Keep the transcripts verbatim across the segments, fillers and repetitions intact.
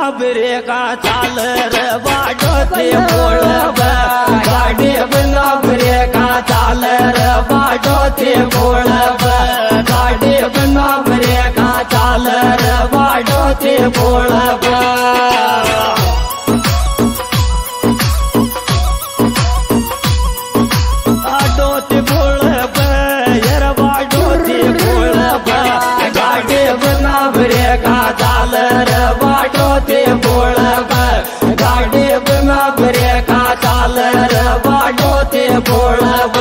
बरे का चाल रे बाडो ते बोलब गाड़ी बना बरे का चाल रे बाडो ते बोलब गाड़ी बना बरे का चाल रे बाडो ते बोलब आडो ते बोलब यार बाडो ते बोलब गाड़ी बना बरे का चाल रे बाडो ते बोलब गाड़ी बना बरे का चाल रे बाडो ते बोलब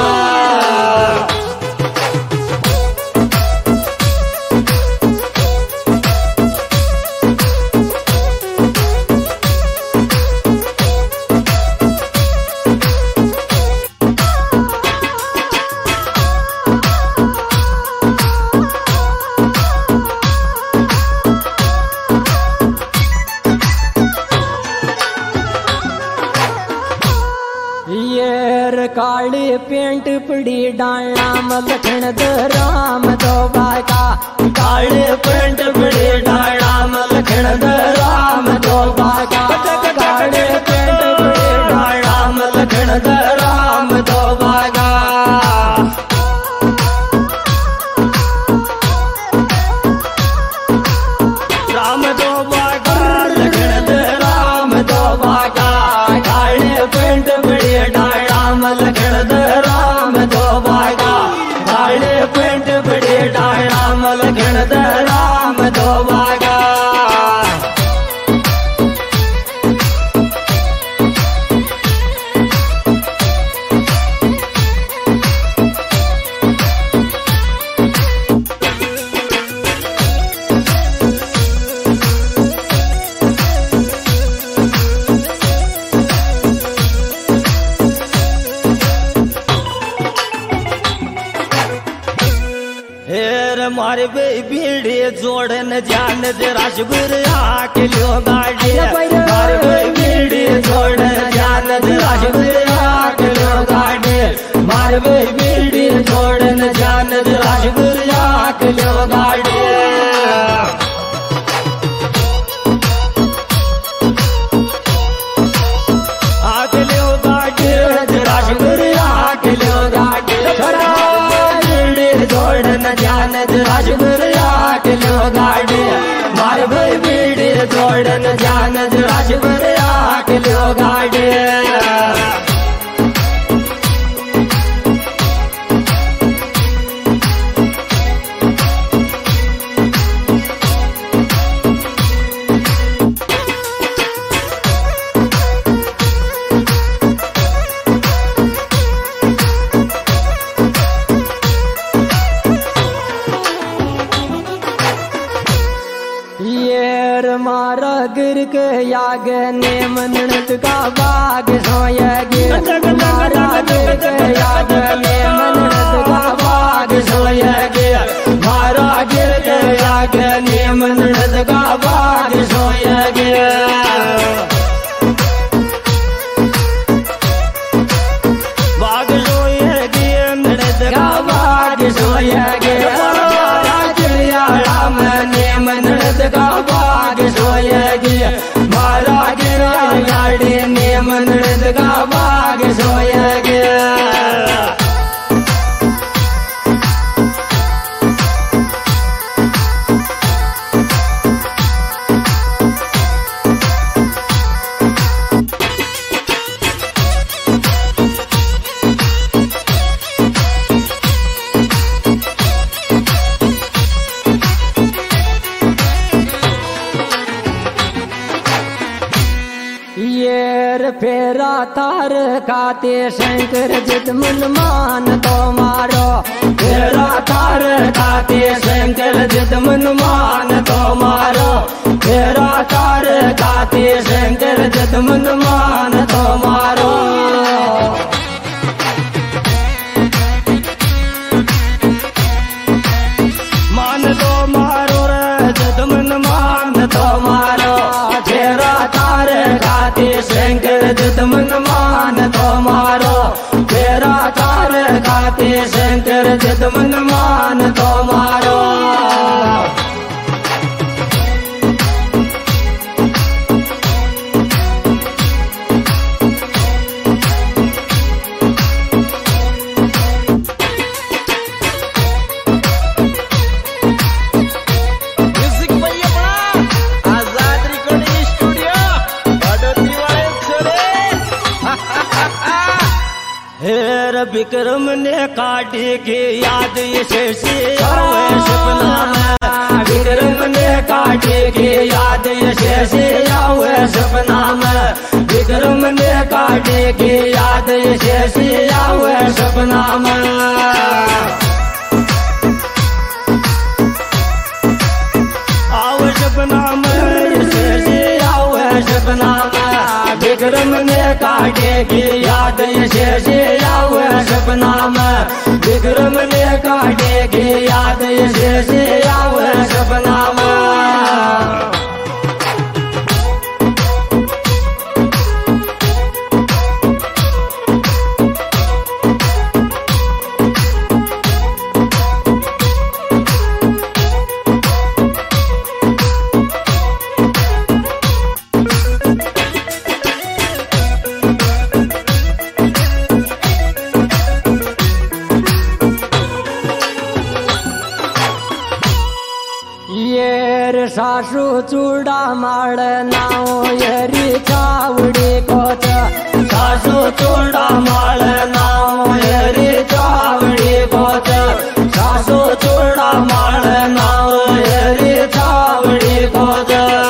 काली पेंट पड़ी डालना मलखण द राम दो बागा काली पेंट पड़ी डालना मलखण द राम दो बागा काली पेंट पड़ी डालना मलखण द राम दो बागा राम दो बागा लखण द राम दो बागा काली पेंट पड़ी डालना मलखण द राम दो बागा काले पेंट बड़े डायरा मलखण द राम दो बागा मारे बे बीड़ी जोड़न जान राजगुर आके लो गाड़ी मारे बे बीड़ी जोड़न जान राजगुर आके लो गाड़ी मारे बे बीड़ी जोड़न जान राजगुर आके लो गाड़ी आके लो गाड़ी राजगुर आके लो गाड़ी जोड़न जान राजगुर आके लो गाड़ी मार भाई बीड़ी जोड़न जान राजगुर आके लो गाड़ी मारा गिर के याग ने मनत का बाग सोयगे मारा गिर के याग ने मनत का बाग सोयगे मारा गिर के याग ने मनत का बाग सोयगे बाग सोयगे मनत का बाग सोयगे राम ने मनत का बाग सोयगे मारा गिरा गाड़ी ने मनत का बाग सोयगे फेरा तार खाते शंकर जित मन मान तो मारो फेरा तार खाते शंकर जित मन मान तो मारो फेरा तार खाते शंकर जित मन मान तो मारो मान तो मारो रे जित मन मान तो मारो फेरा तार खाते शंकर जित मन मान तो मारो फेरा तार खाते शंकर जित मन मान तो मारो हेर विक्रम ने काटी की याद इसे आवे सपना में, विक्रम ने काटी की याद इसे आवे सपना में, विक्रम ने काटी की याद इसे आवे सपना में। आवे सपना में इसे आवे सपना में, विक्रम ने काटे की याद इसे आवे सपना में, विक्रम ने काटे की याद इसे आवे सपना में। सासू चूड़ा माड़ नाओ येरी चावड़ी कोच, सासू चूड़ा माड़ नाओ येरी चावड़ी कोच, सासू चूड़ा माड़ नाओ येरी चावड़ी कोच।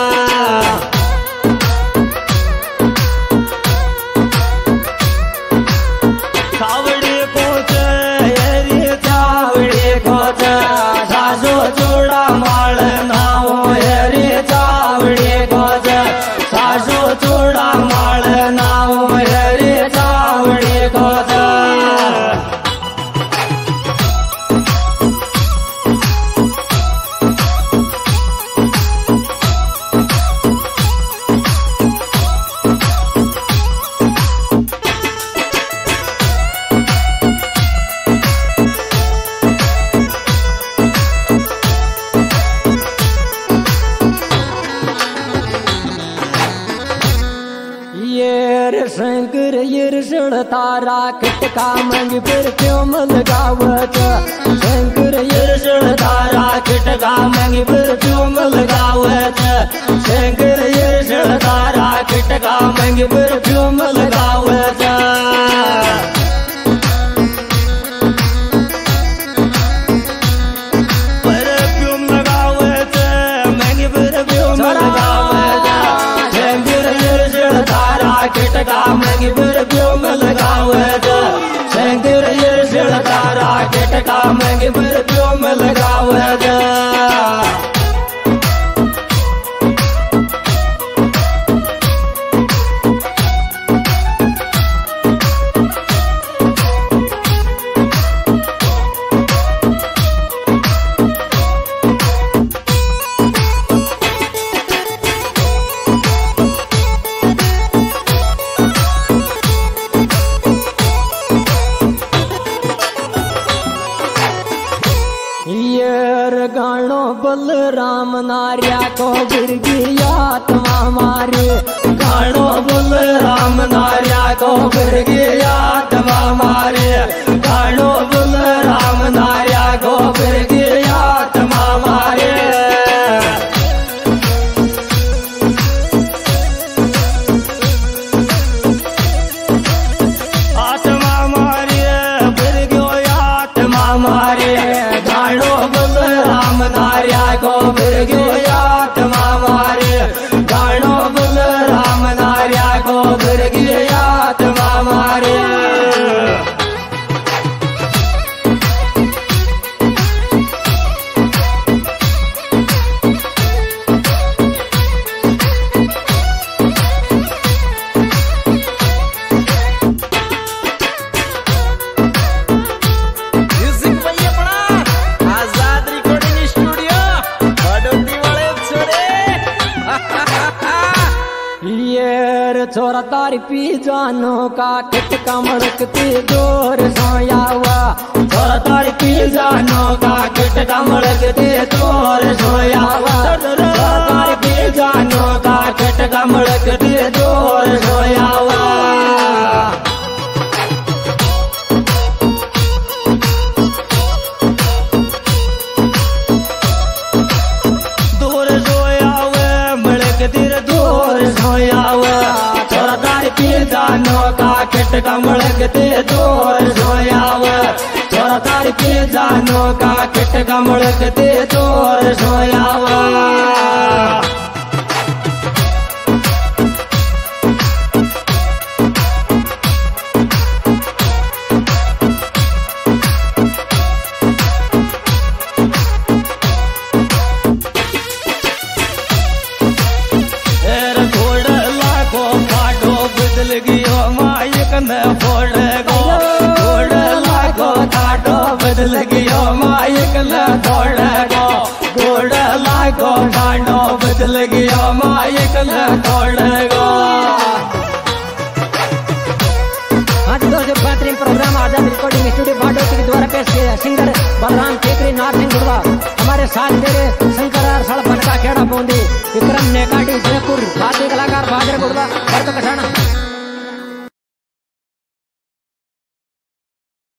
चावड़ी कोच येरी चावड़ी कोच, सासू चूड़ा माड़ नाओ चावड़ी कोच, सासू चूड़ा माड़ नाओ हेरी चावड़ी कोच। शंकर यर्षण तारा खटका मंग पर क्यों लगावत, शंकर यर्षण तारा खटका मंग पर क्यों लगावत, शंकर यर्षण तारा खटका मंग पर क्यों लगावत। पर क्यों लगावत मंग पर क्यों लगावत, शंकर यर्षण तारा खटका मंग पर क्यों लगावत, शंकर यर्षण तारा खटका मंग पर क्यों लगावत। गानो बलराम नारिया को गिरगी आत्मा मारे, गानो बलराम नारिया को गिरगी आत्मा मारे, गानो बलराम नारिया को गिरगी आत्मा मारे। आत्मा मारे गिरगी आत्मा मारे, गानो बलराम नारिया को गिरगी आत्मा मारे, गानो बलराम नारिया को गिरगी आत्मा मारे। छोरा तारी पी जानो का खटका मड़कते जोर सोयावा, छोरा तारी पी जानो का खटका मड़कते जोर सोयावा, छोरा तारी पी जानो का खटका मड़कते जोर सोयावा। दूर सोयावे मड़कते दूर सोयावा, छोरा तारी पी जानो का किट कमड़कते जोर सोयाव छोरा तार पी जानो का किट कमड़कते जोर सोयाव बदल गयो माइक न थोड़गो गोड़ लागो डांडो बदल गयो माइक न थोड़गो। आज दोस्तों बेहतरीन प्रोग्राम आजाद रिकॉर्डिंग स्टूडियो बाडोती के द्वारा पेश किया सिंगर बलराम टेकरी नाथ सिंह गुड़वा हमारे साथ मेरे शंकर सड़क बनका खेड़ा बूंदी विक्रम नेकाटी जयपुर साथी कलाकार बादर गुड़वा।